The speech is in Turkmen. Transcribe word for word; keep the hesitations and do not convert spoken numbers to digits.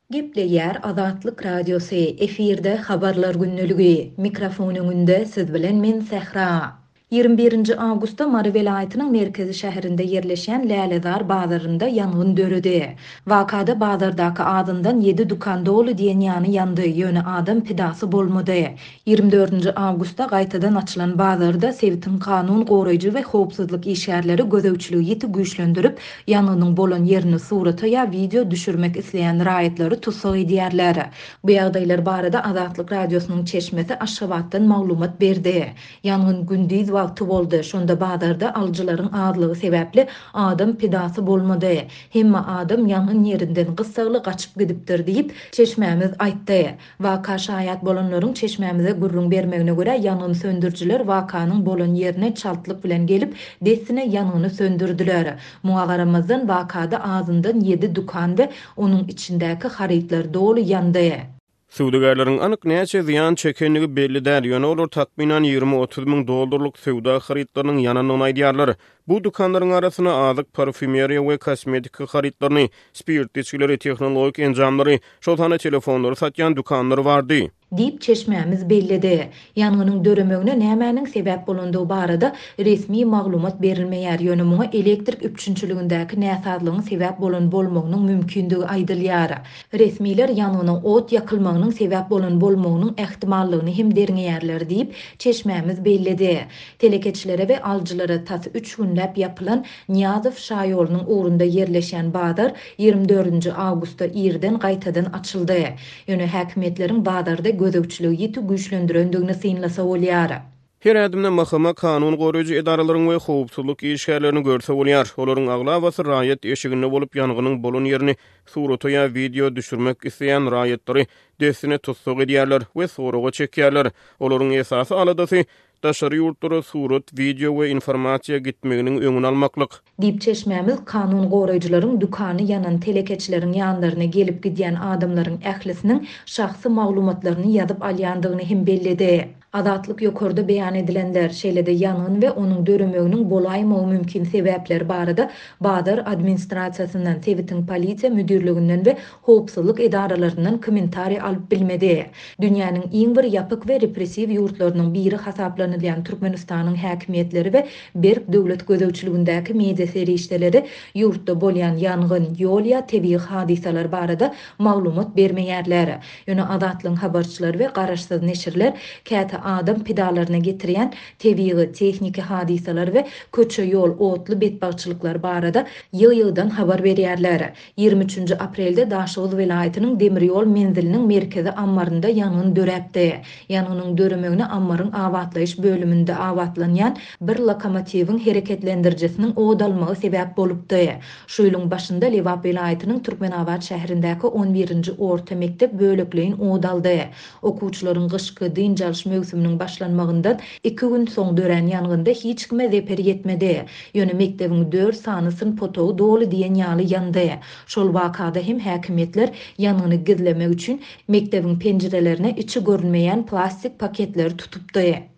Gepleýär Azatlyk Radiosu efirde habarlar günnüligi. Mikrofon öňünde siz bilen men Sähra. ýygrimi birinji awgustda Mary welaýatynyň merkezi şäherinde ýerleşen Lälezar bazarynda ýangyn döredi. Wakada bazardaky adyndan ýedi dukan dolu diýen ýany ýandy, ýöne adam pidasy bolmady. ýygrimi dördünji awgustda gaýtadan açylan bazarda Sewitin kanun goraýjy we howpsuzlyk işgärleri gözegçiligi ýeti güýçlendirip, ýanynyň bolan ýerini surata ýa video düşürmek isleýän raýatlary tutsak edýärler. Bu ýagdaýlar barada Azatlyk Radiosynyň çeşmesi Aşgabatdan maglumat berdi. Ýangyn gündüz wagty boldy. Şonda bazarda alyjylaryň azlygy sebäpli adam pidasy bolmady. Hemme adam ýangyn ýerinden gyssaly gaçyp gidipdir diýip çeşmämiz aýtdy. Waka şaýat bolanlaryň çeşmämize gurrun bermegine görä ýangyn söndürjiler wakanyň bolan ýerine çaltlyk bilen gelip desine ýanyny söndürdiler. Muňa garamazdan wakada azyndan ýedi dukan we onuň içindäki haritler dolu ýandy. Sowdagarlaryň anyk näçe ziýan çekenligi belli däl. Ýöne olar takminan ýygrimi otuz miň dollarlyk sowda haritlarynyň ýanyny aýdýarlar. Bu dukanlaryň arasyna azyk parfümeriýa we kosmetika haritlaryny, spirt içkileri, tehnologik enjamlary, şoltana telefonlary satýan dukanlar bardy. Dip çeşmämiz bellidi. Ýanynyň döremegine nämäniň sebäp bolandygy barada resmi maglumat berilmeýär. Ýöne muňa elektrik üçünçiligindäki näsazlygyň sebäp bolan bolmagynyň mümkindigi aýdylýar. Resmiler ýanynyň ot ýakylmagynyň sebäp bolan bolmagynyň ähtimallygyny hem derňeýärler diýip çeşmämiz bellidi. Telekeçilere we aljylara tas üç günläp ýapylan Niýazow şaýorunyň ugrunda ýerleşen bazar ýygrimi dördünji awgustda ýerden gaýtadan açyldy. Ýöne häkimetleriň bazarda gözegçiligi ýeti güýçlendirendigini synlasa bolýar. Her adymda mahkama kanun goraýjy edaralaryň we howpsuzlyk işgärlerini görse bolýar. Olaryň aglawasy raýat eşiginde bolup ýanganyň bolan ýerini surata ýa video düşürmek isleýän raýatlary desine tutsak edýärler we soraga çekýärler. Olaryň esasy aladasy daşary ýurtlara surat, video we informasiýa gitmeginiň öňüni almaklyk. Dip çeşmämiz kanun goraýjylaryň dukany ýanan telekeçileriň ýanlaryna gelip gidýän adamlaryň ählisiniň şahsy maglumatlaryny ýazyp alýandygyny hem bellidi. Azatlyk ýokarda beýan edilenler şeýlede ýangyn we onuň döremeginiň bolaýmagy mümkin sebäpler barada bazar administrasiýasyndan, Sewitin polisiýa müdirliginden we howpsuzlyk edaralarynyň kommentari alyp bilmedi. Dünýäniň iň bir ýapyk we repressiw ýurtlarynyň biri hasaplanylýan Türkmenistanyň häkimetleri we berk döwlet gözegçiligindäki media serişdeleri ýurtda bolýan ýangyn, ýol ýa tebii hadisalar barada maglumat bermeýärler. Ýöne Azatlyň habarçylary we garaşsyz neşirler käte adam pidalaryna getirýän tebii tehnika hadisalar we köçe ýol, otly betbagçylyklar barada ýygy-ýygydan habar berýärler. ýygrimi üçünji aprelde Daşoğuz welaýatynyň Demirýol menziliniň merkezi ambarynda ýangyn döräpdi. Ýanynyň döremegine ambaryň awatlaýyş bölüminde awatlanýan bir lokomotiwiň hereketlendirjisiniň oğdalmagy sebäp bolupdy. Şu ýylyň başynda Lewap welaýatynyň Türkmenabad şäherindäki on birinji orta mektep bölekleýin oğdaldy. Okuwçylaryň gyşky dynjalş mövsüminiň başlanmagyndan iki gün soň dören ýangynda hiç kime zeper ýetmedi. Ýöne mektebiň dört sany syn potowy dolu diýen ýaly ýandy. Şol wakada hem häkimetler ýanyny gizlemek üçin mektebiň penjirelerine içi görünmeýän plastik paketler tutupdy.